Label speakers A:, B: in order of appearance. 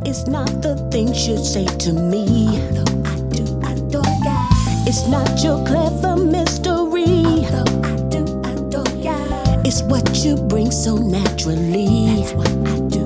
A: It's not the things you say to me. Although I do adore ya. It's not your clever mystery. Although I do adore ya. It's what you bring so naturally. That's what I do.